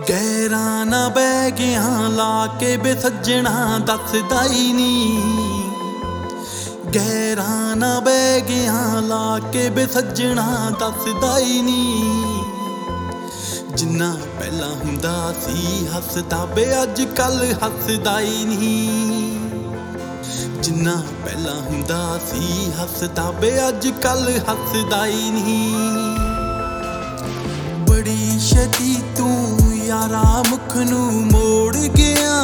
ਗਹਿਰਾਂ ਨਾ ਬਹਿ ਗਿਆ ਲਾ ਕੇ ਬੇ ਸੱਜਣਾ ਦੱਸਦਾ ਹੀ ਨੀ। ਗਹਿਰਾਂ ਨਾ ਬਹਿ ਗਿਆ ਲਾ ਕੇ ਬੇ ਸੱਜਣਾ ਦੱਸਦਾ ਹੀ ਨੀ। ਜਿੰਨਾ ਪਹਿਲਾਂ ਹੁੰਦਾ ਸੀ ਹੱਸਦਾ ਬੇ ਅੱਜ ਕੱਲ ਹੱਸਦਾ ਹੀ ਨੀ। ਜਿੰਨਾ ਪਹਿਲਾਂ ਹੁੰਦਾ ਸੀ ਹੱਸਦਾ ਬੇ ਅੱਜ ਕੱਲ ਹੱਸਦਾ ਹੀ ਨੀ। ਬੜੀ ਛੇਤੀ ਤੂੰ ਯਾਰਾ ਮੁਖ ਨੂੰ ਮੋੜ ਗਿਆ।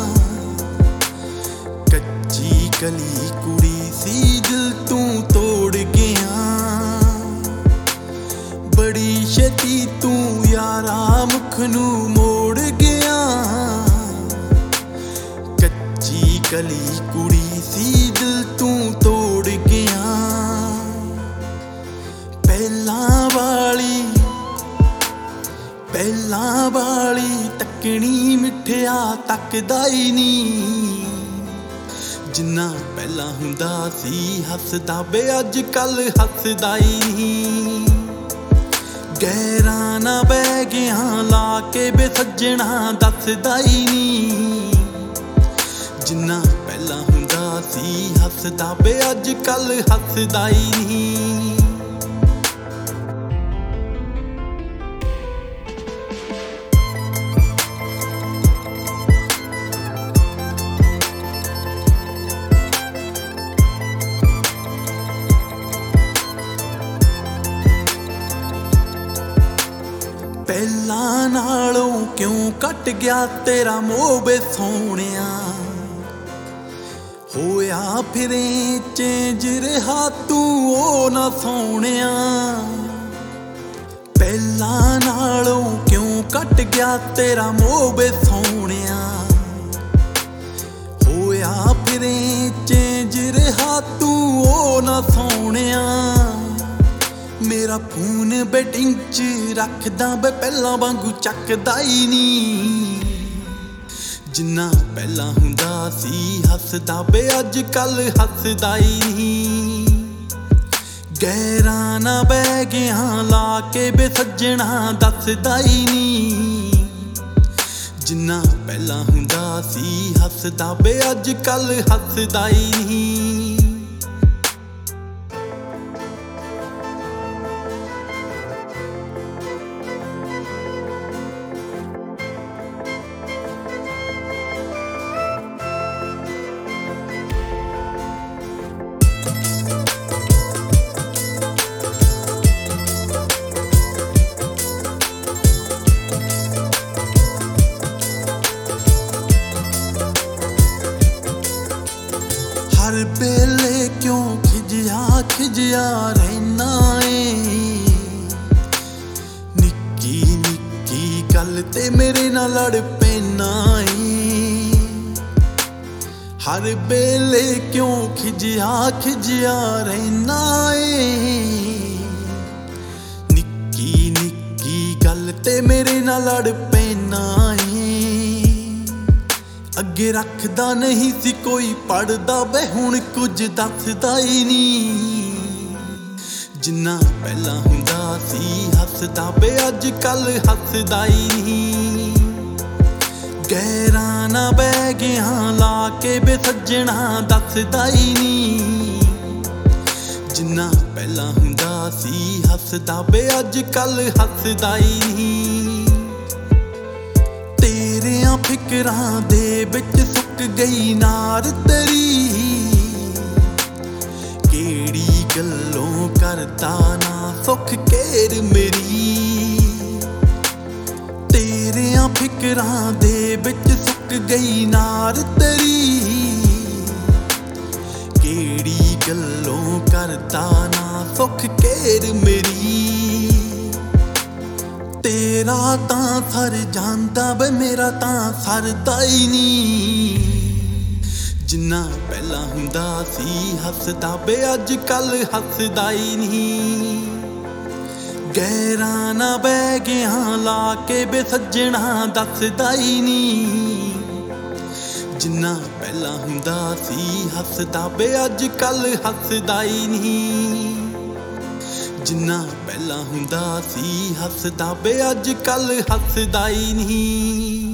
ਕੱਚੀ ਕਲੀ ਕੁੜੀ ਸੀ ਦਿਲ ਤੂੰ ਤੋੜ ਗਿਆ। ਬੜੀ ਛੇਤੀ ਤੂੰ ਯਾਰਾ ਮੁਖ ਨੂੰ ਮੋੜ ਗਿਆ। ਕੱਚੀ ਕਲੀ ਕੁੜੀ ਸੀ ਦਿਲ ਤੂੰ ਤੋੜ ਗਿਆ। ਪਹਿਲਾਂ ਵਾਲੀ ਤੱਕਣੀ ਮਿੱਠਿਆ ਤੱਕਦਾ ਹੀ ਨੀ। ਜਿੰਨਾ ਪਹਿਲਾਂ ਹੁੰਦਾ ਸੀ ਹੱਸਦਾ ਬੇ ਅੱਜ ਕੱਲ ਹੱਸਦਾ ਹੀ ਨੀ। ਗਹਿਰਾਂ ਨਾ ਬਹਿ ਗਿਆ ਲਾ ਕੇ ਬੇ ਸੱਜਣਾ ਦੱਸਦਾ ਹੀ ਨੀ। ਜਿੰਨਾ ਪਹਿਲਾਂ ਹੁੰਦਾ ਸੀ ਹੱਸਦਾ ਬੇ ਅੱਜ ਕੱਲ ਹੱਸਦਾ ਹੀ ਨੀ। ਪਹਿਲਾਂ ਨਾਲੋਂ ਕਿਉਂ ਘਟ ਗਿਆ ਤੇਰਾ ਮੋਹ ਬੇ ਸੋਹਣਿਆ। ਹੋਇਆ ਫਿਰੇ ਚੇਂਜ ਰਿਹਾ ਤੂੰ ਉਹ ਨਾ ਸੋਹਣਿਆ। ਪਹਿਲਾਂ ਨਾਲੋਂ ਕਿਉਂ ਘਟ ਗਿਆ ਤੇਰਾ ਮੋਹ ਬੇ ਸੋਹਣਿਆ। ਹੋਇਆ ਫਿਰੇ ਚੇਂਜ ਰਿਹਾ ਤੂੰ ਉਹ ਨਾ ਸੋਹਣਿਆ। ਮੇਰਾ ਫੋਨ ਬੈਟਿੰਗ 'ਚ ਰੱਖਦਾ ਬੇ ਪਹਿਲਾਂ ਵਾਂਗੂ ਚੱਕਦਾ ਹੀ ਨੀ। ਜਿੰਨਾ ਪਹਿਲਾਂ ਹੁੰਦਾ ਸੀ ਹੱਸਦਾ ਬੇ ਅੱਜ ਕੱਲ ਹੱਸਦਾ ਹੀ ਨੀ। ਗਹਿਰਾਂ ਨਾ ਬਹਿ ਗਿਆ ਲਾ ਕੇ ਬੇ ਸੱਜਣਾ ਦੱਸਦਾ ਹੀ ਨੀ। ਜਿੰਨਾ ਪਹਿਲਾਂ ਹੁੰਦਾ ਸੀ ਹੱਸਦਾ ਬੇ ਅੱਜ ਕੱਲ ਹੱਸਦਾ ਹੀ ਨੀ। ਹਰ ਵੇਲੇ ਕਿਉਂ ਖਿਜਿਆ ਰਹਿਣਾ ਏ। ਨਿੱਕੀ ਨਿੱਕੀ ਗੱਲ ਤੇ ਮੇਰੇ ਨਾਲ ਲੜ ਪੈਣਾ ਏ। ਹਰ ਵੇਲੇ ਕਿਉਂ ਖਿਜਿਆ ਰਹਿਣਾ ਏ। ਨਿੱਕੀ ਨਿੱਕੀ ਗੱਲ ਤੇ ਮੇਰੇ ਨਾਲ ਲੜ ਪੈਣਾ ਏ। ਅੱਗੇ ਰੱਖਦਾ ਨਹੀਂ ਸੀ ਕੋਈ ਪੜਦਾ ਬੇ ਹੁਣ ਕੁਝ ਦੱਸਦਾ ਹੀ ਨੀ। ਜਿੰਨਾ ਪਹਿਲਾਂ ਹੁੰਦਾ ਸੀ ਹੱਸਦਾ ਬੇ ਅੱਜ ਕੱਲ ਹੱਸਦਾ ਹੀ ਨੀ। ਗਹਿਰਾਂ ਨਾ ਬਹਿ ਗਿਆ ਲਾ ਕੇ ਬੇ ਸੱਜਣਾ ਦੱਸਦਾ ਹੀ ਨੀ। ਜਿੰਨਾ ਪਹਿਲਾਂ ਹੁੰਦਾ ਸੀ ਹੱਸਦਾ ਬੇ ਅੱਜ ਕੱਲ ਹੱਸਦਾ ਹੀ ਨੀ। ਤੇਰਿਆਂ ਫਿਕਰਾਂ ਦੇ ਵਿੱਚ ਸੁੱਕ ਗਈ ਨਾਰ ਤੇਰੀ। ਕਿਹੜੀ ਗੱਲੋਂ ਕਰਦਾ ਨਾ ਸੁੱਖ ਘੇਰ ਮੇਰੀ। ਤੇਰਿਆਂ ਫਿਕਰਾਂ ਦੇ ਵਿੱਚ ਸੁੱਕ ਗਈ ਨਾਰ ਤੇਰੀ। ਕਿਹੜੀ ਗੱਲੋਂ ਕਰਦਾ ਨਾ ਸੁੱਖ ਘੇਰ ਮੇਰੀ। ਤੇਰਾ ਤਾਂ ਸਰ ਜਾਂਦਾ ਬੇ ਮੇਰਾ ਤਾਂ ਸਰਦਾ ਹੀ ਨੀ। ਜਿੰਨਾ ਪਹਿਲਾਂ ਹੁੰਦਾ ਸੀ ਹੱਸਦਾ ਬੇ ਅੱਜ ਕੱਲ ਹੱਸਦਾ ਹੀ ਨੀ। ਗਹਿਰਾਂ ਨਾ ਬਹਿ ਗਿਆ ਲਾ ਕੇ ਬੇ ਸੱਜਣਾ ਦੱਸਦਾ ਹੀ ਨੀ। ਜਿੰਨਾ ਪਹਿਲਾਂ ਹੁੰਦਾ ਸੀ ਹੱਸਦਾ ਬੇ ਅੱਜ ਕੱਲ ਹੱਸਦਾ ਹੀ ਨੀ। ਜਿੰਨਾ ਪਹਿਲਾਂ ਹੁੰਦਾ ਸੀ ਹੱਸਦਾ ਬੇ ਅੱਜ ਕੱਲ ਹੱਸਦਾ ਹੀ ਨਹੀਂ।